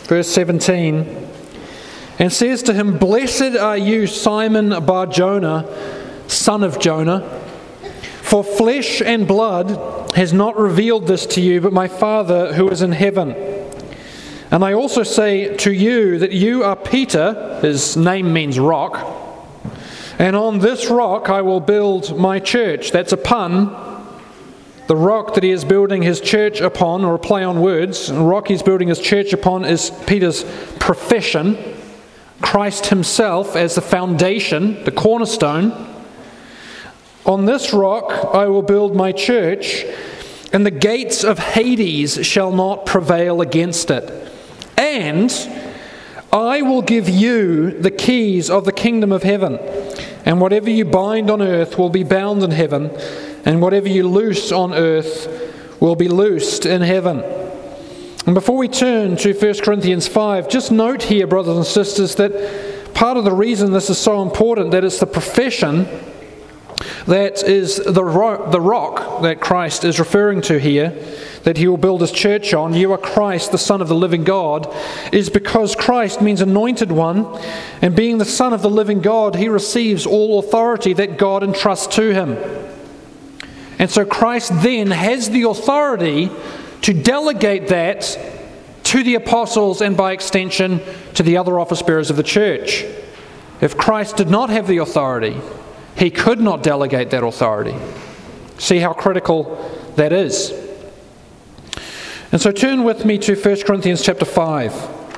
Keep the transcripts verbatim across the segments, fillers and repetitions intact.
verse seventeen, and says to him, "Blessed are you, Simon Bar-Jonah, son of Jonah, for flesh and blood has not revealed this to you, but my Father who is in heaven. And I also say to you that you are Peter," his name means rock, "and on this rock I will build my church." That's a pun. The rock that he is building his church upon, or a play on words, the rock he's building his church upon is Peter's profession, Christ himself as the foundation, the cornerstone. "On this rock I will build my church, and the gates of Hades shall not prevail against it. And I will give you the keys of the kingdom of heaven. And whatever you bind on earth will be bound in heaven, and whatever you loose on earth will be loosed in heaven." And before we turn to First Corinthians five, just note here, brothers and sisters, that part of the reason this is so important, that it's the profession that is the rock, the rock that Christ is referring to here, that he will build his church on. "You are Christ, the Son of the living God," is because Christ means anointed one, and being the Son of the living God, he receives all authority that God entrusts to him. And so Christ then has the authority to delegate that to the apostles and by extension to the other office bearers of the church. If Christ did not have the authority, he could not delegate that authority. See how critical that is. And so turn with me to First Corinthians chapter five.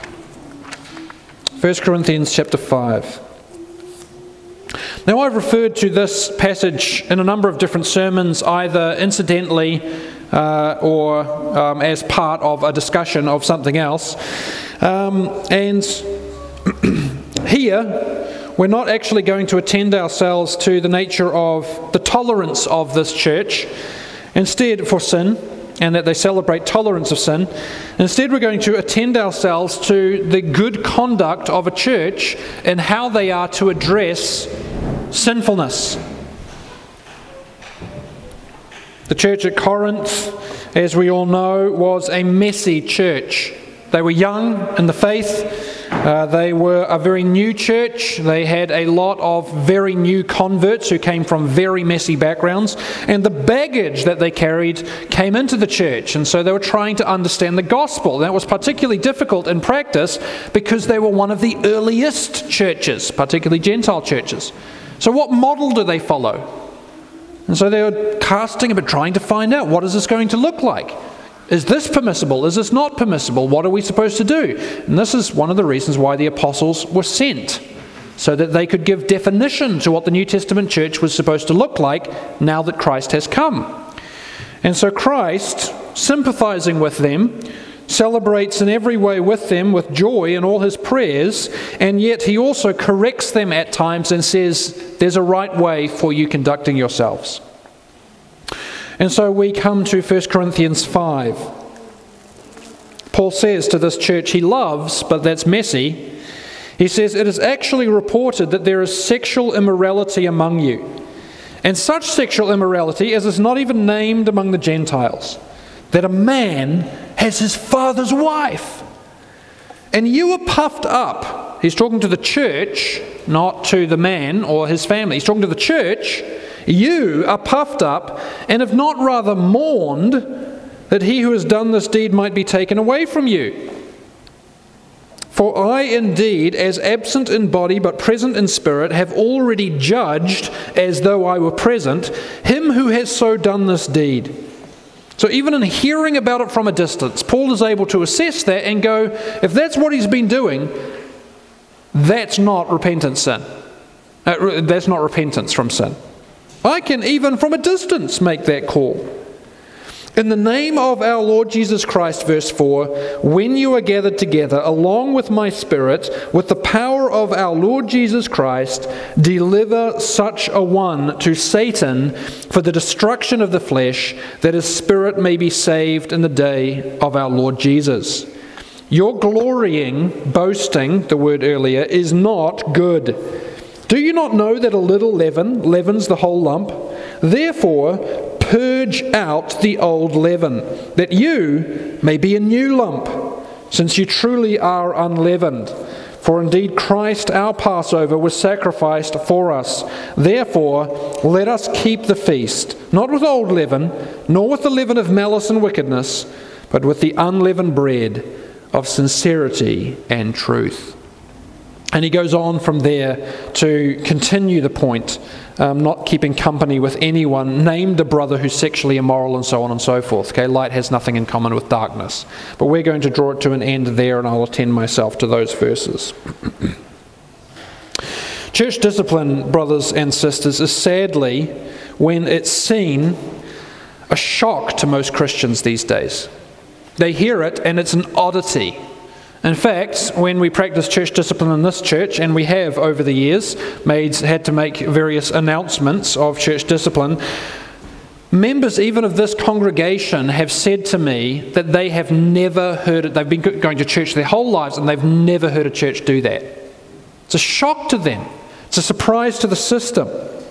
First Corinthians chapter five. Now, I've referred to this passage in a number of different sermons, either incidentally uh, or um, as part of a discussion of something else. Um, and here, we're not actually going to attend ourselves to the nature of the tolerance of this church, instead for sin, and that they celebrate tolerance of sin. Instead, we're going to attend ourselves to the good conduct of a church and how they are to address sinfulness. The church at Corinth, as we all know, was a messy church. They were young in the faith. Uh, they were a very new church. They had a lot of very new converts who came from very messy backgrounds. And the baggage that they carried came into the church. And so they were trying to understand the gospel. That was particularly difficult in practice because they were one of the earliest churches, particularly Gentile churches. So what model do they follow? And so they were casting about, trying to find out, what is this going to look like? Is this permissible? Is this not permissible? What are we supposed to do? And this is one of the reasons why the apostles were sent, so that they could give definition to what the New Testament church was supposed to look like now that Christ has come. And so Christ, sympathizing with them, celebrates in every way with them with joy in all his prayers, and yet he also corrects them at times and says, there's a right way for you conducting yourselves. And so we come to First Corinthians five. Paul says to this church he loves, but that's messy. He says, "It is actually reported that there is sexual immorality among you, and such sexual immorality as is not even named among the Gentiles, that a man has his father's wife. And you are puffed up." He's talking to the church, not to the man or his family. He's talking to the church. "You are puffed up and have not rather mourned that he who has done this deed might be taken away from you. For I indeed, as absent in body but present in spirit, have already judged, as though I were present, him who has so done this deed." So even in hearing about it from a distance, Paul is able to assess that and go, if that's what he's been doing, that's not repentant sin. Uh, that's not repentance from sin. I can even from a distance make that call. "In the name of our Lord Jesus Christ," verse four, "when you are gathered together, along with my spirit, with the power of our Lord Jesus Christ, deliver such a one to Satan for the destruction of the flesh, that his spirit may be saved in the day of our Lord Jesus. Your glorying, boasting," the word earlier, "is not good. Do you not know that a little leaven leavens the whole lump? Therefore, purge out the old leaven, that you may be a new lump, since you truly are unleavened. For indeed Christ, our Passover, was sacrificed for us. Therefore, let us keep the feast, not with old leaven, nor with the leaven of malice and wickedness, but with the unleavened bread of sincerity and truth. And he goes on from there to continue the point, um, not keeping company with anyone named a brother who's sexually immoral and so on and so forth. Okay, light has nothing in common with darkness. But we're going to draw it to an end there, and I'll attend myself to those verses. Church discipline, brothers and sisters, is sadly, when it's seen, a shock to most Christians these days. They hear it and it's an oddity. In fact, when we practice church discipline in this church, and we have over the years made, had to make various announcements of church discipline, members even of this congregation have said to me that they have never heard it. They've been going to church their whole lives and they've never heard a church do that. It's a shock to them. It's a surprise to the system.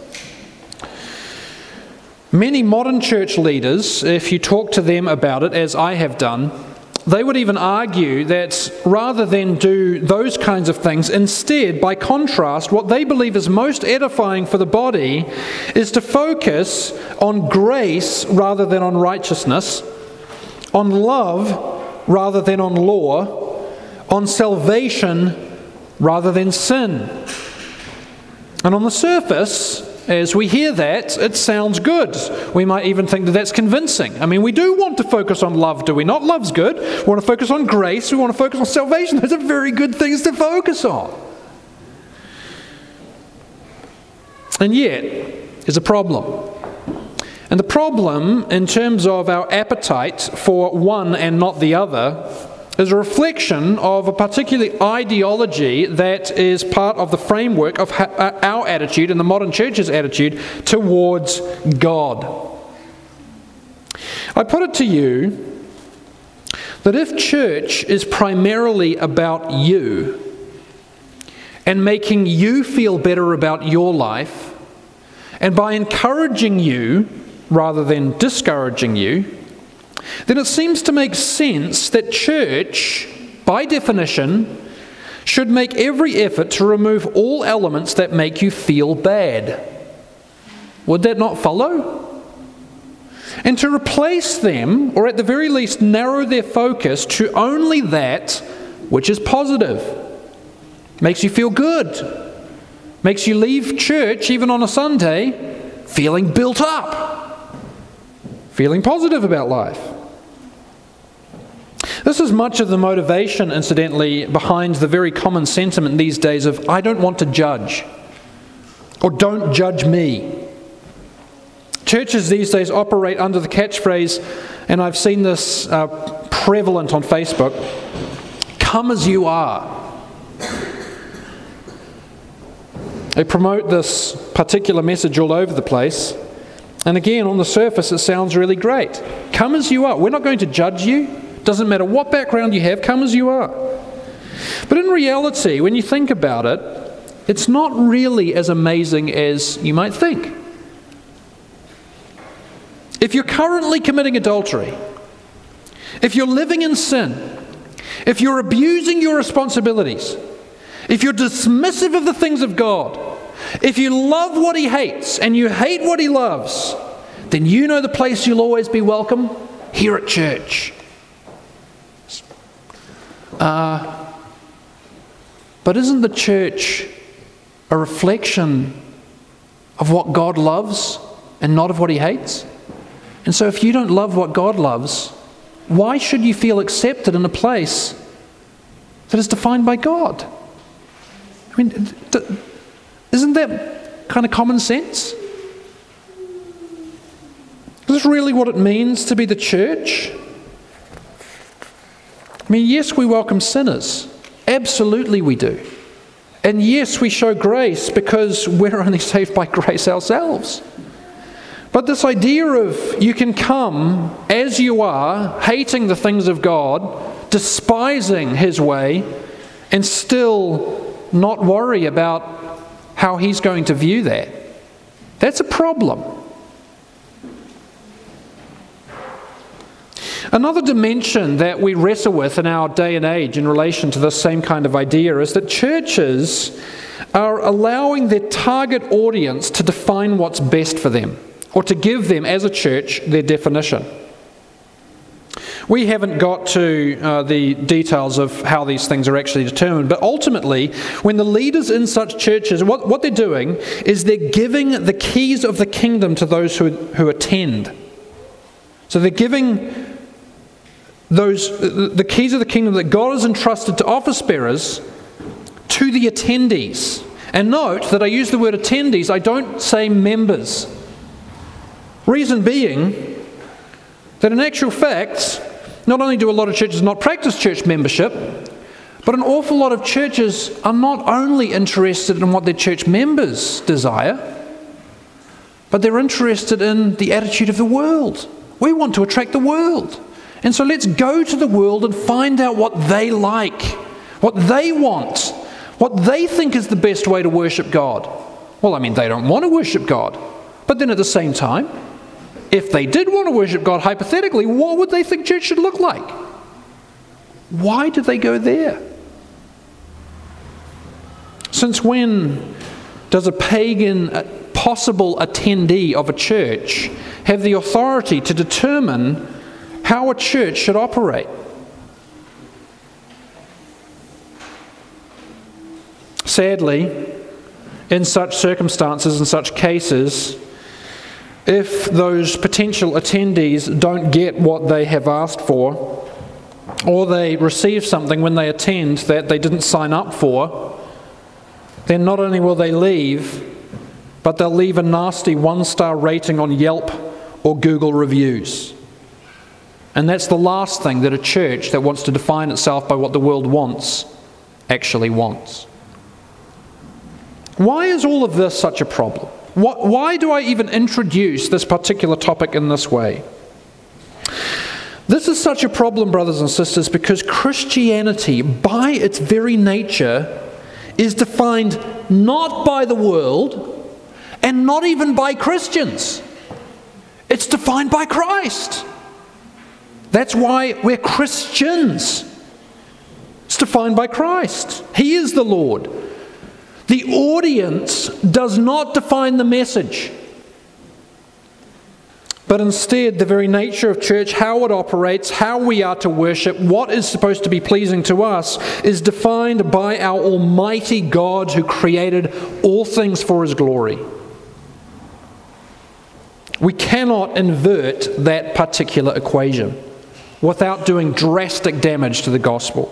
Many modern church leaders, if you talk to them about it, as I have done, they would even argue that rather than do those kinds of things, instead, by contrast, what they believe is most edifying for the body is to focus on grace rather than on righteousness, on love rather than on law, on salvation rather than sin. And on the surface, as we hear that, it sounds good. We might even think that that's convincing. I mean, we do want to focus on love, do we not? Love's good. We want to focus on grace. We want to focus on salvation. Those are very good things to focus on. And yet, there's a problem. And the problem, in terms of our appetite for one and not the other, is a reflection of a particular ideology that is part of the framework of our attitude and the modern church's attitude towards God. I put it to you that if church is primarily about you and making you feel better about your life, and by encouraging you rather than discouraging you, then it seems to make sense that church, by definition, should make every effort to remove all elements that make you feel bad. Would that not follow? And to replace them, or at the very least narrow their focus to only that which is positive. Makes you feel good. Makes you leave church, even on a Sunday, feeling built up. Feeling positive about life. This is much of the motivation, incidentally, behind the very common sentiment these days of, I don't want to judge, or don't judge me. Churches these days operate under the catchphrase, and I've seen this uh, prevalent on Facebook, come as you are. They promote this particular message all over the place, and again, on the surface, it sounds really great. Come as you are. We're not going to judge you. Doesn't matter what background you have, come as you are. But in reality, when you think about it, it's not really as amazing as you might think. If you're currently committing adultery, if you're living in sin, if you're abusing your responsibilities, if you're dismissive of the things of God, if you love what He hates and you hate what He loves, then you know the place you'll always be welcome, here at church. Uh, but isn't the church a reflection of what God loves and not of what He hates? And so if you don't love what God loves, why should you feel accepted in a place that is defined by God? I mean, isn't that kind of common sense? Is this really what it means to be the church? I mean, yes, we welcome sinners. Absolutely we do. And yes, we show grace because we're only saved by grace ourselves. But this idea of you can come as you are, hating the things of God, despising His way, and still not worry about how He's going to view that, that's a problem. Another dimension that we wrestle with in our day and age in relation to this same kind of idea is that churches are allowing their target audience to define what's best for them, or to give them, as a church, their definition. We haven't got to uh, the details of how these things are actually determined, but ultimately, when the leaders in such churches, what, what they're doing is they're giving the keys of the kingdom to those who, who attend. So they're giving those the keys of the kingdom that God has entrusted to office bearers to the attendees. And note that I use the word attendees, I don't say members. Reason being that in actual fact, not only do a lot of churches not practice church membership, but an awful lot of churches are not only interested in what their church members desire, but they're interested in the attitude of the world. We want to attract the world. And so let's go to the world and find out what they like, what they want, what they think is the best way to worship God. Well, I mean, they don't want to worship God. But then at the same time, if they did want to worship God, hypothetically, what would they think church should look like? Why do they go there? Since when does a pagan possible attendee of a church have the authority to determine how a church should operate? Sadly, in such circumstances, in such cases, if those potential attendees don't get what they have asked for, or they receive something when they attend that they didn't sign up for, then not only will they leave, but they'll leave a nasty one-star rating on Yelp or Google reviews. And that's the last thing that a church that wants to define itself by what the world wants actually wants. Why is all of this such a problem? Why do I even introduce this particular topic in this way? This is such a problem, brothers and sisters, because Christianity, by its very nature, is defined not by the world and not even by Christians. It's defined by Christ. That's why we're Christians. It's defined by Christ. He is the Lord. The audience does not define the message, but instead the very nature of church, how it operates, how we are to worship, what is supposed to be pleasing to us, is defined by our Almighty God who created all things for His glory. We cannot invert that particular equation without doing drastic damage to the gospel.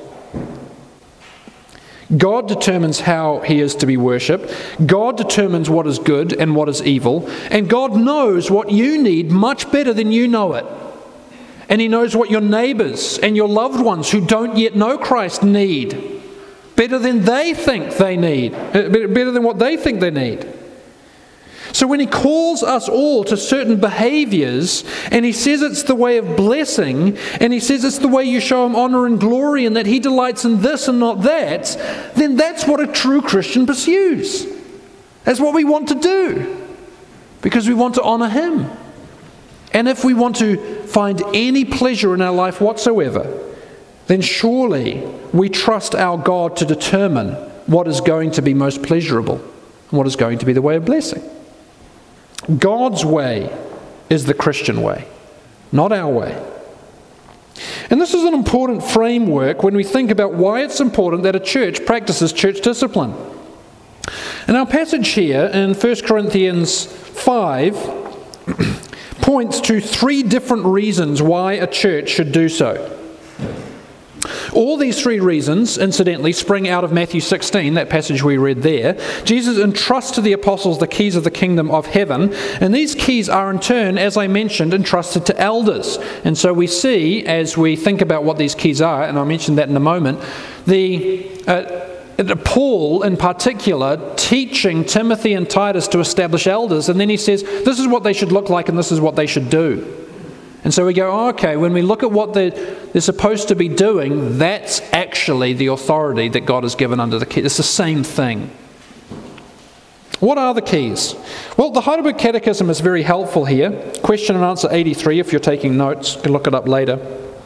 God determines how He is to be worshipped. God determines what is good and what is evil. And God knows what you need much better than you know it. And He knows what your neighbours and your loved ones who don't yet know Christ need better than they think they need, better than what they think they need. So when He calls us all to certain behaviours, and He says it's the way of blessing, and He says it's the way you show Him honour and glory, and that He delights in this and not that, then that's what a true Christian pursues. That's what we want to do, because we want to honour Him. And if we want to find any pleasure in our life whatsoever, then surely we trust our God to determine what is going to be most pleasurable, and what is going to be the way of blessing. God's way is the Christian way, not our way. And this is an important framework when we think about why it's important that a church practices church discipline. And our passage here in First Corinthians five points to three different reasons why a church should do so. All these three reasons, incidentally, spring out of Matthew sixteen, that passage we read there. Jesus entrusts to the apostles the keys of the kingdom of heaven, and these keys are in turn, as I mentioned, entrusted to elders. And so we see, as we think about what these keys are, and I'll mention that in a moment, the uh, Paul in particular teaching Timothy and Titus to establish elders, and then he says, this is what they should look like and this is what they should do. And so we go, oh, okay, when we look at what they're, they're supposed to be doing, that's actually the authority that God has given under the key. It's the same thing. What are the keys? Well, the Heidelberg Catechism is very helpful here. Question and answer eighty-three, if you're taking notes, you can look it up later.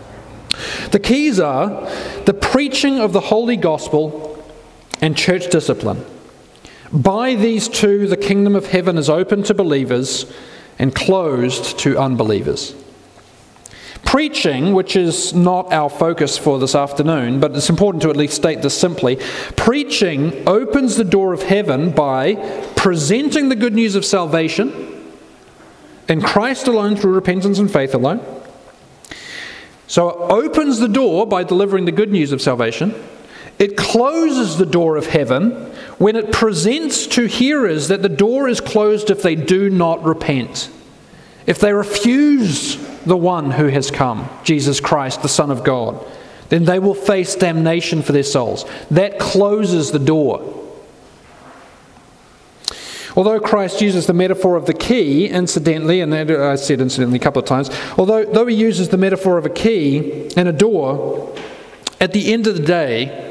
The keys are the preaching of the holy gospel and church discipline. By these two, the kingdom of heaven is open to believers and closed to unbelievers. Preaching, which is not our focus for this afternoon, but it's important to at least state this simply. Preaching opens the door of heaven by presenting the good news of salvation in Christ alone through repentance and faith alone. So it opens the door by delivering the good news of salvation. It closes the door of heaven when it presents to hearers that the door is closed if they do not repent. If they refuse the one who has come, Jesus Christ, the Son of God, then they will face damnation for their souls. That closes the door. Although Christ uses the metaphor of the key, incidentally, and I said incidentally a couple of times, although though he uses the metaphor of a key and a door, at the end of the day,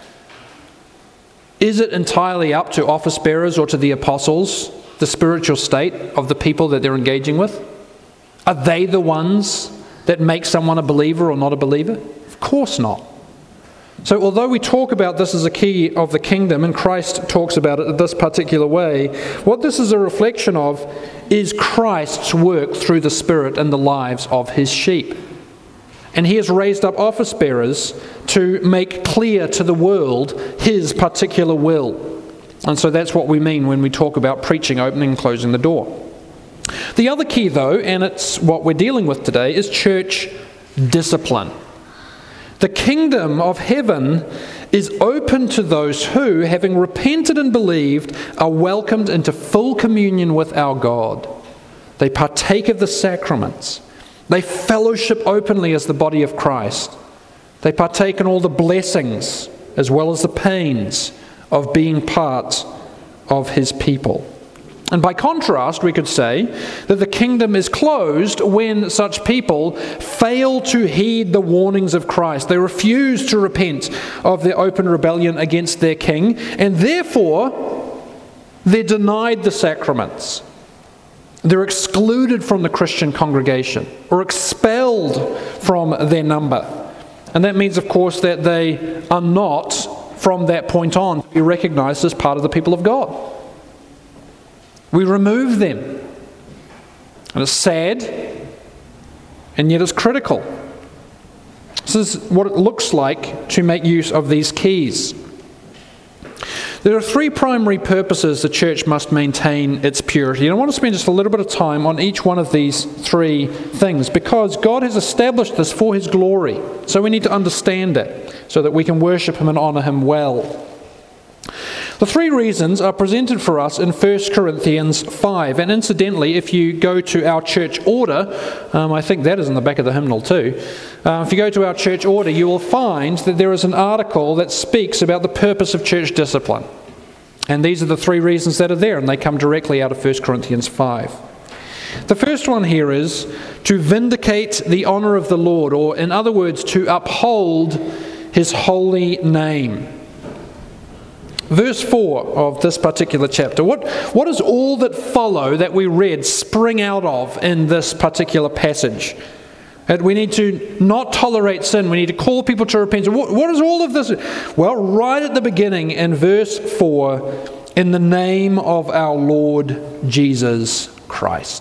is it entirely up to office bearers or to the apostles, the spiritual state of the people that they're engaging with? Are they the ones that make someone a believer or not a believer? Of course not. So although we talk about this as a key of the kingdom, and Christ talks about it this particular way, what this is a reflection of is Christ's work through the Spirit in the lives of his sheep. And he has raised up office bearers to make clear to the world his particular will. And so that's what we mean when we talk about preaching, opening and closing the door. The other key, though, and it's what we're dealing with today, is church discipline. The kingdom of heaven is open to those who, having repented and believed, are welcomed into full communion with our God. They partake of the sacraments. They fellowship openly as the body of Christ. They partake in all the blessings as well as the pains of being part of his people. And by contrast, we could say that the kingdom is closed when such people fail to heed the warnings of Christ. They refuse to repent of their open rebellion against their king, and therefore they're denied the sacraments. They're excluded from the Christian congregation or expelled from their number. And that means, of course, that they are not, from that point on, to be recognized as part of the people of God. We remove them. And it's sad, and yet it's critical. This is what it looks like to make use of these keys. There are three primary purposes the church must maintain its purity. And I want to spend just a little bit of time on each one of these three things, because God has established this for his glory. So we need to understand it so that we can worship him and honor him well. The three reasons are presented for us in First Corinthians five. And incidentally, if you go to our church order, um, I think that is in the back of the hymnal too. Uh, if you go to our church order, you will find that there is an article that speaks about the purpose of church discipline. And these are the three reasons that are there, and they come directly out of First Corinthians five. The first one here is to vindicate the honor of the Lord, or in other words, to uphold his holy name. Verse four of this particular chapter. What, what does all that follow that we read spring out of in this particular passage? That we need to not tolerate sin. We need to call people to repentance. What, what is all of this? Well, right at the beginning in verse four, in the name of our Lord Jesus Christ.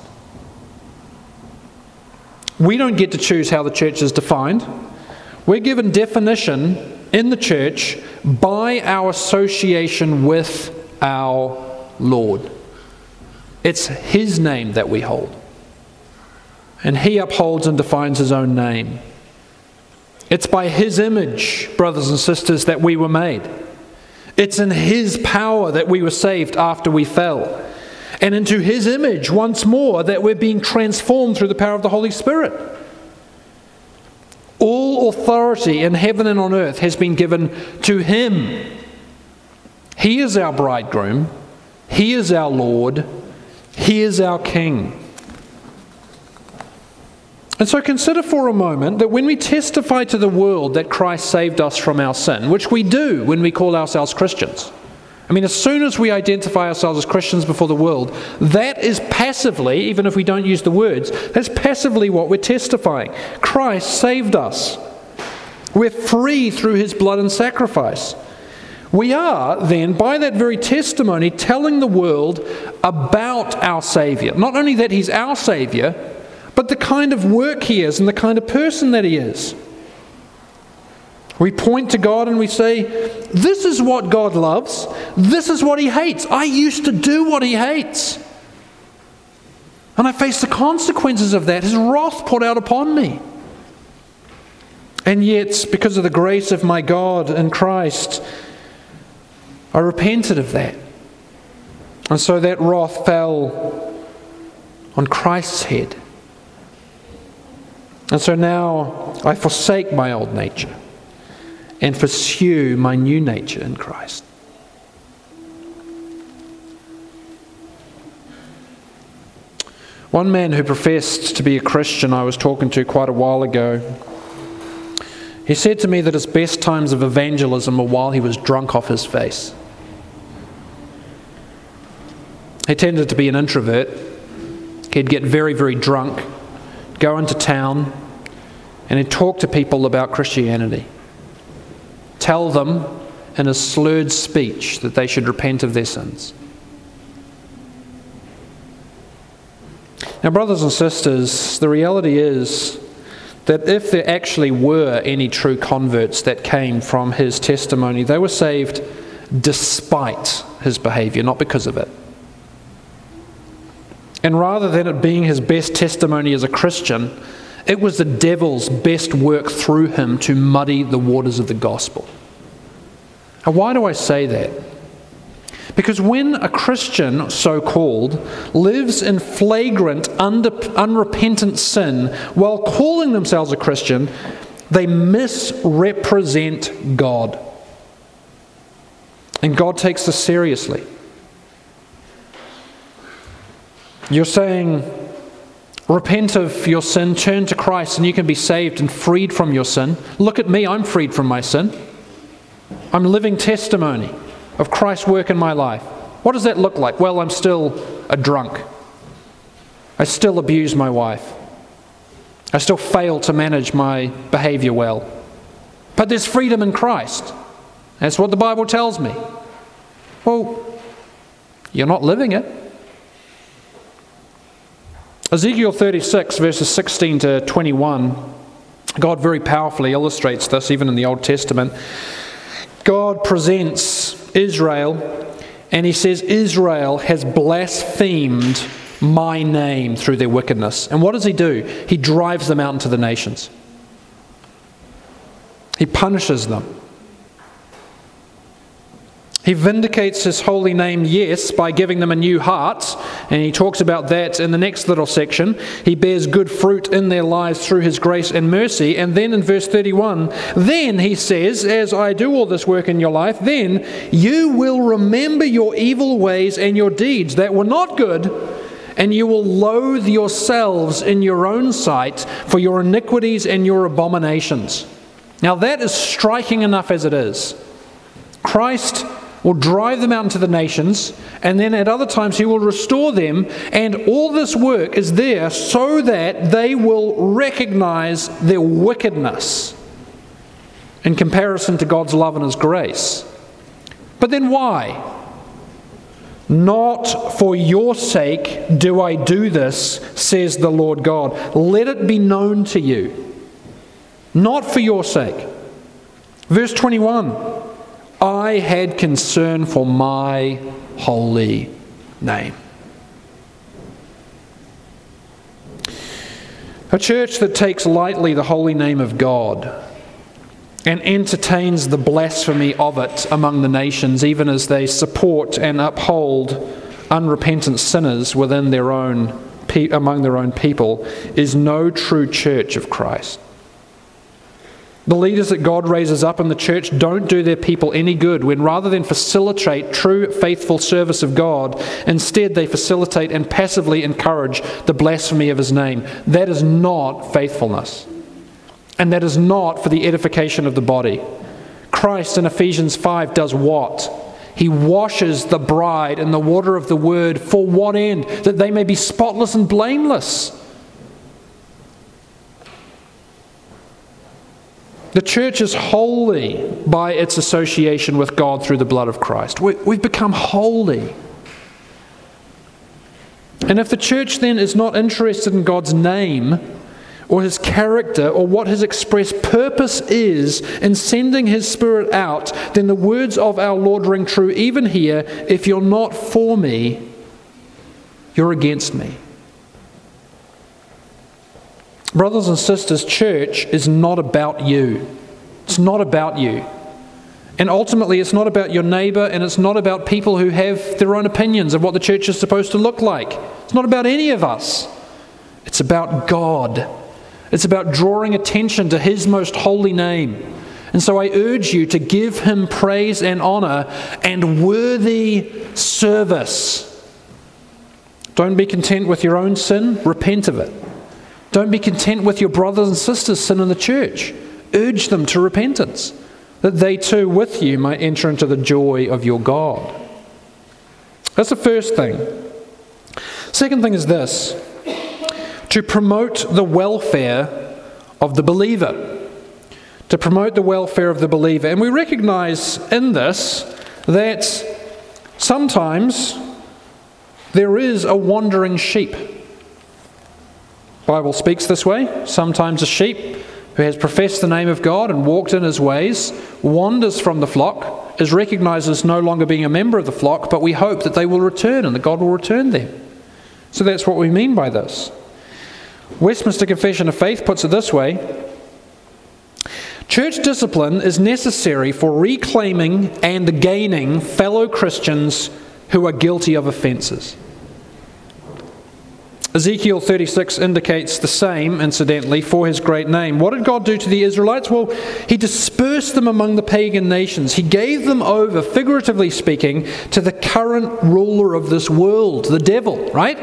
We don't get to choose how the church is defined. We're given definition in the church by our association with our Lord. It's his name that we hold. And he upholds and defines his own name. It's by his image, brothers and sisters, that we were made. It's in his power that we were saved after we fell. And into his image, once more, that we're being transformed through the power of the Holy Spirit. All authority in heaven and on earth has been given to him. He is our bridegroom. He is our Lord. He is our King. And so consider for a moment that when we testify to the world that Christ saved us from our sin, which we do when we call ourselves Christians. I mean, as soon as we identify ourselves as Christians before the world, that is passively, even if we don't use the words, that's passively what we're testifying. Christ saved us. We're free through his blood and sacrifice. We are then, by that very testimony, telling the world about our Saviour. Not only that he's our Saviour, but the kind of work he is and the kind of person that he is. We point to God and we say, this is what God loves. This is what he hates. I used to do what he hates. And I face the consequences of that. His wrath poured out upon me. And yet, because of the grace of my God in Christ, I repented of that. And so that wrath fell on Christ's head. And so now I forsake my old nature and pursue my new nature in Christ. One man who professed to be a Christian I was talking to quite a while ago, he said to me that his best times of evangelism were while he was drunk off his face. He tended to be an introvert. He'd get very, very drunk, go into town, and he'd talk to people about Christianity. Tell them in a slurred speech that they should repent of their sins. Now, brothers and sisters, the reality is that if there actually were any true converts that came from his testimony, they were saved despite his behavior, not because of it. And rather than it being his best testimony as a Christian, it was the devil's best work through him to muddy the waters of the gospel. And why do I say that? Because when a Christian, so-called, lives in flagrant, under, unrepentant sin while calling themselves a Christian, they misrepresent God. And God takes this seriously. You're saying, repent of your sin, turn to Christ, and you can be saved and freed from your sin. Look at me, I'm freed from my sin. I'm living testimony of Christ's work in my life. What does that look like? Well, I'm still a drunk. I still abuse my wife. I still fail to manage my behavior well. But there's freedom in Christ. That's what the Bible tells me. Well, you're not living it. Ezekiel thirty-six, verses sixteen to twenty-one, God very powerfully illustrates this, even in the Old Testament. God presents Israel, and he says, Israel has blasphemed my name through their wickedness. And what does he do? He drives them out into the nations. He punishes them. He vindicates his holy name, yes, by giving them a new heart, and he talks about that in the next little section. He bears good fruit in their lives through his grace and mercy. And then in verse thirty-one, then he says, as I do all this work in your life, then you will remember your evil ways and your deeds that were not good, and you will loathe yourselves in your own sight for your iniquities and your abominations. Now that is striking enough as it is. Christ will drive them out into the nations, and then at other times he will restore them, and all this work is there so that they will recognize their wickedness in comparison to God's love and his grace. But then why? Not for your sake do I do this, says the Lord God. Let it be known to you. Not for your sake. Verse twenty-one. I had concern for my holy name. A church that takes lightly the holy name of God and entertains the blasphemy of it among the nations, even as they support and uphold unrepentant sinners within their own, among their own people, is no true church of Christ. The leaders that God raises up in the church don't do their people any good when rather than facilitate true faithful service of God, instead they facilitate and passively encourage the blasphemy of his name. That is not faithfulness. And that is not for the edification of the body. Christ in Ephesians five does what? He washes the bride in the water of the word. For what end? That they may be spotless and blameless. The church is holy by its association with God through the blood of Christ. We, we've become holy. And if the church then is not interested in God's name or His character or what His express purpose is in sending His Spirit out, then the words of our Lord ring true even here: if you're not for me, you're against me. Brothers and sisters, church is not about you. It's not about you. And ultimately, it's not about your neighbour, and it's not about people who have their own opinions of what the church is supposed to look like. It's not about any of us. It's about God. It's about drawing attention to His most holy name. And so I urge you to give Him praise and honour and worthy service. Don't be content with your own sin. Repent of it. Don't be content with your brothers and sisters' sin in the church. Urge them to repentance, that they too with you might enter into the joy of your God. That's the first thing. Second thing is this: to promote the welfare of the believer. To promote the welfare of the believer. And we recognize in this that sometimes there is a wandering sheep. The Bible speaks this way. Sometimes a sheep who has professed the name of God and walked in His ways wanders from the flock, is recognized as no longer being a member of the flock, but we hope that they will return and that God will return them. So that's what we mean by this. Westminster Confession of Faith puts it this way: church discipline is necessary for reclaiming and gaining fellow Christians who are guilty of offences. Ezekiel thirty-six indicates the same, incidentally, for His great name. What did God do to the Israelites? Well, He dispersed them among the pagan nations. He gave them over, figuratively speaking, to the current ruler of this world, the devil, right?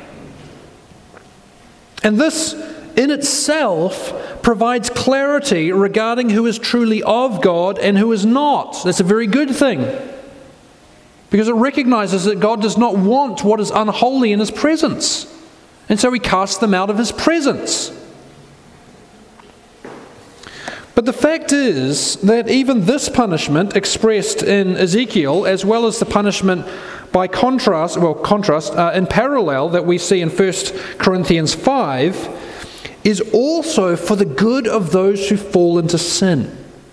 And this, in itself, provides clarity regarding who is truly of God and who is not. That's a very good thing, because it recognizes that God does not want what is unholy in His presence. And so He casts them out of His presence. But the fact is that even this punishment expressed in Ezekiel, as well as the punishment by contrast, well, contrast, uh, in parallel that we see in First Corinthians five, is also for the good of those who fall into sin.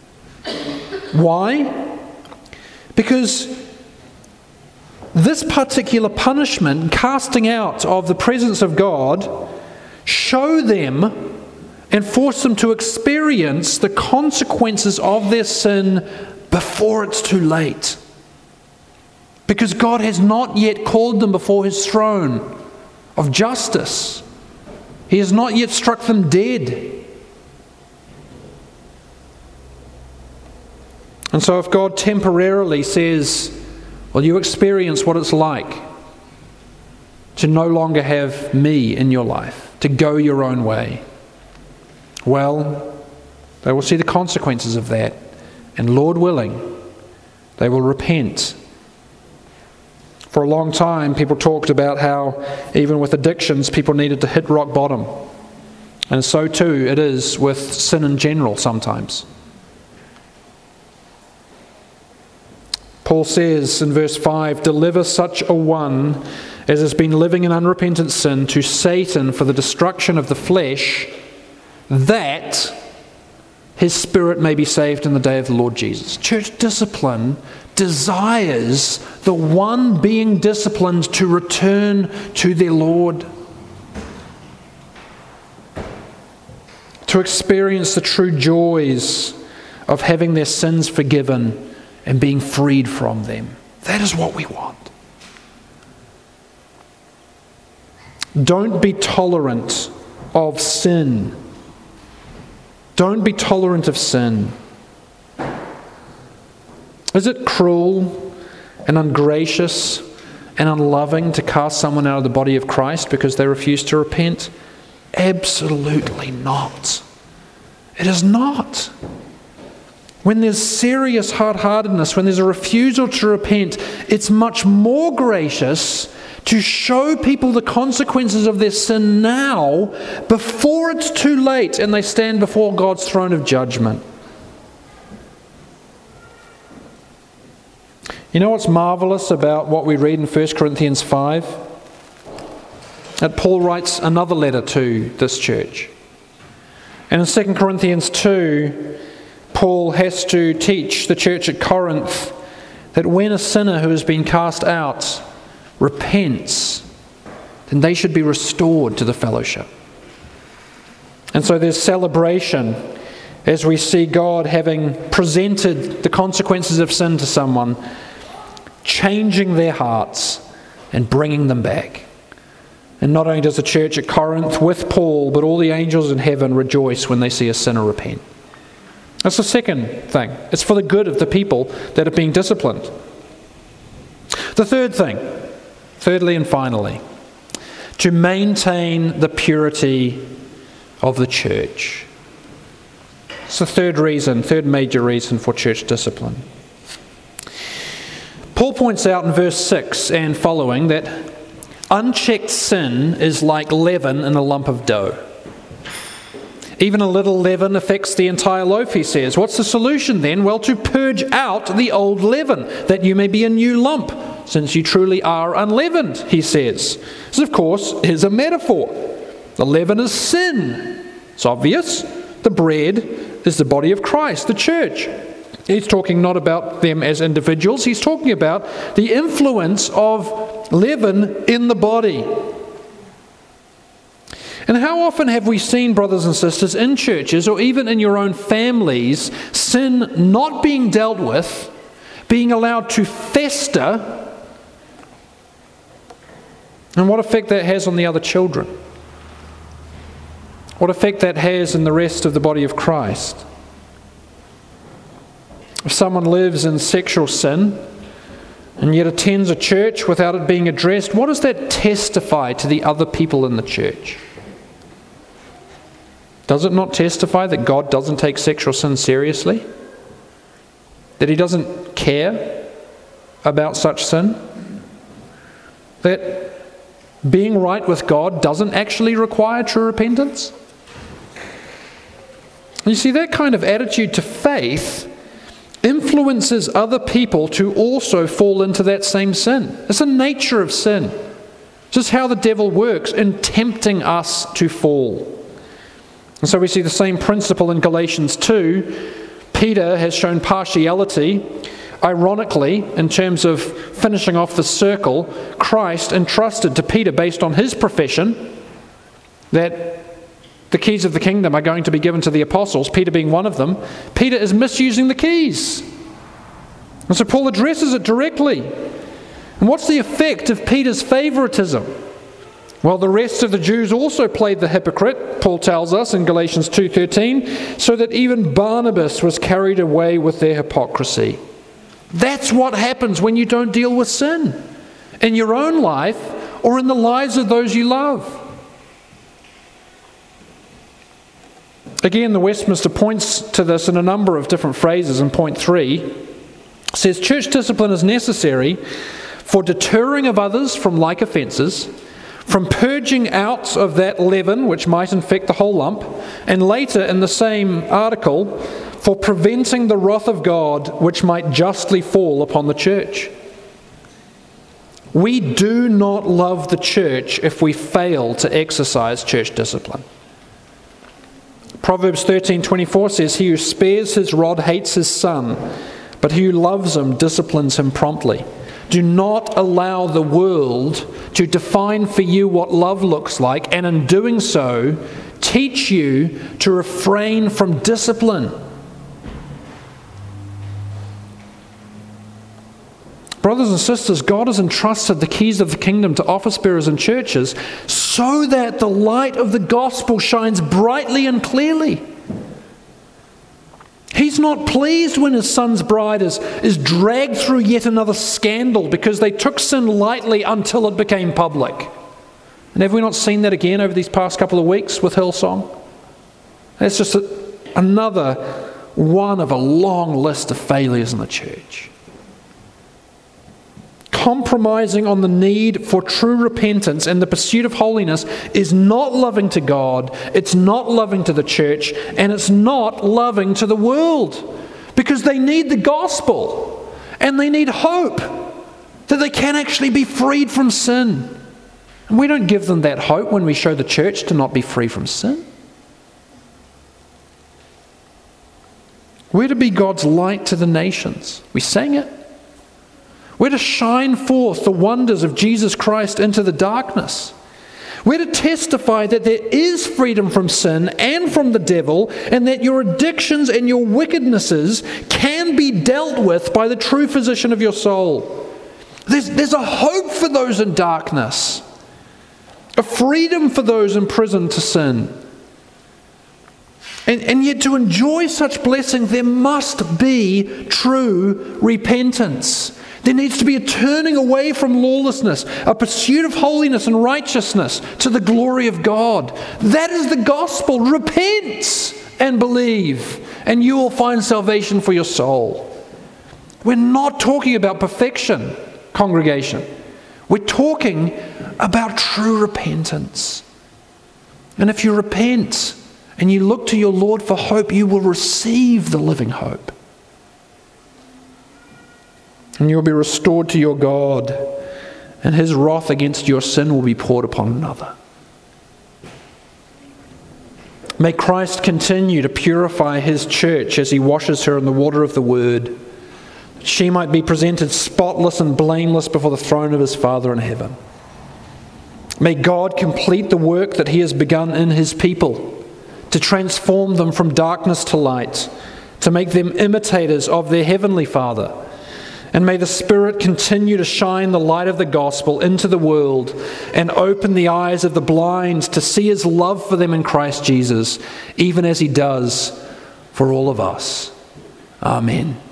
Why? Because this particular punishment, casting out of the presence of God, show them and force them to experience the consequences of their sin before it's too late. Because God has not yet called them before His throne of justice. He has not yet struck them dead. And so if God temporarily says, well, you experience what it's like to no longer have me in your life, to go your own way, well, they will see the consequences of that. And Lord willing, they will repent. For a long time, people talked about how even with addictions, people needed to hit rock bottom. And so too it is with sin in general sometimes. Paul says in verse five, deliver such a one as has been living in unrepentant sin to Satan for the destruction of the flesh, that his spirit may be saved in the day of the Lord Jesus. Church discipline desires the one being disciplined to return to their Lord, to experience the true joys of having their sins forgiven and being freed from them. That is what we want. Don't be tolerant of sin. Don't be tolerant of sin. Is it cruel and ungracious and unloving to cast someone out of the body of Christ because they refuse to repent? Absolutely not. It is not. When there's serious hard-heartedness, when there's a refusal to repent, it's much more gracious to show people the consequences of their sin now before it's too late and they stand before God's throne of judgment. You know what's marvelous about what we read in First Corinthians five? That Paul writes another letter to this church. And in Second Corinthians two, Paul has to teach the church at Corinth that when a sinner who has been cast out repents, then they should be restored to the fellowship. And so there's celebration as we see God having presented the consequences of sin to someone, changing their hearts and bringing them back. And not only does the church at Corinth with Paul, but all the angels in heaven rejoice when they see a sinner repent. That's the second thing. It's for the good of the people that are being disciplined. The third thing, thirdly and finally, to maintain the purity of the church. It's the third reason, third major reason for church discipline. Paul points out in verse six and following that unchecked sin is like leaven in a lump of dough. Even a little leaven affects the entire loaf, he says. What's the solution then? Well, to purge out the old leaven, that you may be a new lump, since you truly are unleavened, he says. This, of course, is a metaphor. The leaven is sin. It's obvious. The bread is the body of Christ, the church. He's talking not about them as individuals. He's talking about the influence of leaven in the body. And how often have we seen, brothers and sisters, in churches or even in your own families, sin not being dealt with, being allowed to fester, and what effect that has on the other children? What effect that has in the rest of the body of Christ? If someone lives in sexual sin and yet attends a church without it being addressed, what does that testify to the other people in the church? Does it not testify that God doesn't take sexual sin seriously? That He doesn't care about such sin? That being right with God doesn't actually require true repentance? You see, that kind of attitude to faith influences other people to also fall into that same sin. It's the nature of sin. It's just how the devil works in tempting us to fall. And so we see the same principle in Galatians two. Peter has shown partiality. Ironically, in terms of finishing off the circle, Christ entrusted to Peter, based on his profession, that the keys of the kingdom are going to be given to the apostles, Peter being one of them. Peter is misusing the keys. And so Paul addresses it directly. And what's the effect of Peter's favoritism? Well, the rest of the Jews also played the hypocrite, Paul tells us in Galatians two thirteen, so that even Barnabas was carried away with their hypocrisy. That's what happens when you don't deal with sin in your own life or in the lives of those you love. Again, the Westminster points to this in a number of different phrases. In point three, it says, church discipline is necessary for deterring of others from like offences, from purging out of that leaven which might infect the whole lump, and later in the same article, for preventing the wrath of God which might justly fall upon the church. We do not love the church if we fail to exercise church discipline. Proverbs thirteen twenty-four says, he who spares his rod hates his son, but he who loves him disciplines him promptly. Do not allow the world to define for you what love looks like, and in doing so, teach you to refrain from discipline. Brothers and sisters, God has entrusted the keys of the kingdom to office bearers and churches so that the light of the gospel shines brightly and clearly. He's not pleased when his son's bride is, is dragged through yet another scandal because they took sin lightly until it became public. And have we not seen that again over these past couple of weeks with Hillsong? That's just a, another one of a long list of failures in the church. Compromising on the need for true repentance and the pursuit of holiness is not loving to God, it's not loving to the church, and it's not loving to the world, because they need the gospel. And they need hope that they can actually be freed from sin. And we don't give them that hope when we show the church to not be free from sin. We're to be God's light to the nations. We sang it. We're to shine forth the wonders of Jesus Christ into the darkness. We're to testify that there is freedom from sin and from the devil, and that your addictions and your wickednesses can be dealt with by the true physician of your soul. There's, there's a hope for those in darkness, a freedom for those imprisoned to sin. And, and yet to enjoy such blessing, there must be true repentance. There needs to be a turning away from lawlessness, a pursuit of holiness and righteousness to the glory of God. That is the gospel. Repent and believe, and you will find salvation for your soul. We're not talking about perfection, congregation. We're talking about true repentance. And if you repent and you look to your Lord for hope, you will receive the living hope. And you'll be restored to your God, and his wrath against your sin will be poured upon another. May Christ continue to purify his church as he washes her in the water of the word, that she might be presented spotless and blameless before the throne of his Father in heaven. May God complete the work that he has begun in his people, to transform them from darkness to light, to make them imitators of their heavenly Father. And may the Spirit continue to shine the light of the gospel into the world and open the eyes of the blind to see his love for them in Christ Jesus, even as he does for all of us. Amen.